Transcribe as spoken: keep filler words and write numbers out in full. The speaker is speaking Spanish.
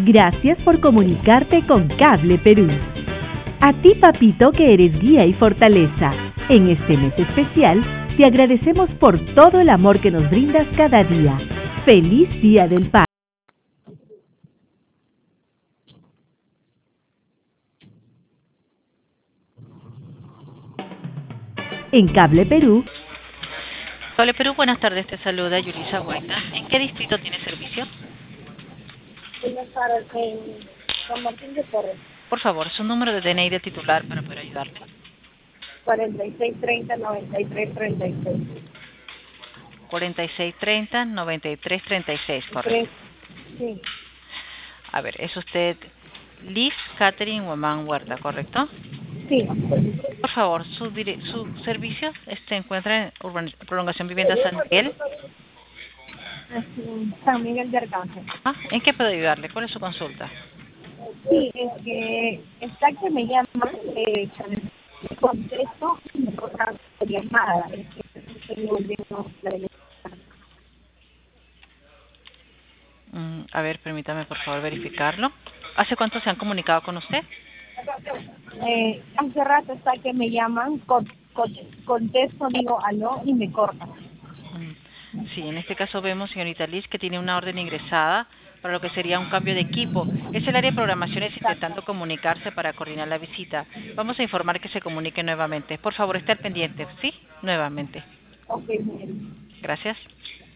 Gracias por comunicarte con Cable Perú. A ti, papito, que eres guía y fortaleza. En este mes especial, te agradecemos por todo el amor que nos brindas cada día. ¡Feliz Día del Padre! En Cable Perú. Cable Perú, buenas tardes, te saluda Yulisa Guaita. ¿En qué distrito tiene servicio? Buenas tardes, en San Martín de Porres. Por favor, su número de D N I de titular para poder ayudarle. cuarenta y seis treinta noventa y tres treinta y seis. cuarenta y seis treinta noventa y tres treinta y seis, correcto. Sí. A ver, es usted Liz Catherine Huamán Huerta, ¿correcto? Sí. Por favor, su, dire su servicio se encuentra en Urban Prolongación Vivienda San Miguel. San Miguel de Arcángel. Ah, ¿en qué puedo ayudarle? ¿Cuál es su consulta? Sí, es que está que me llama, eh, me contesto y me corta la llamada. Es que estoy volviendo la llamada. Mm, a ver, permítame por favor verificarlo. ¿Hace cuánto se han comunicado con usted? Eh, hace rato está que me llaman, con, con, contesto, digo aló y me cortan. Mm, sí, en este caso vemos, señorita Liz, que tiene una orden ingresada para lo que sería un cambio de equipo. Es el área de programaciones intentando comunicarse para coordinar la visita. Vamos a informar que se comunique nuevamente. Por favor, esté al pendiente, ¿sí? Nuevamente. Ok, bien. Gracias.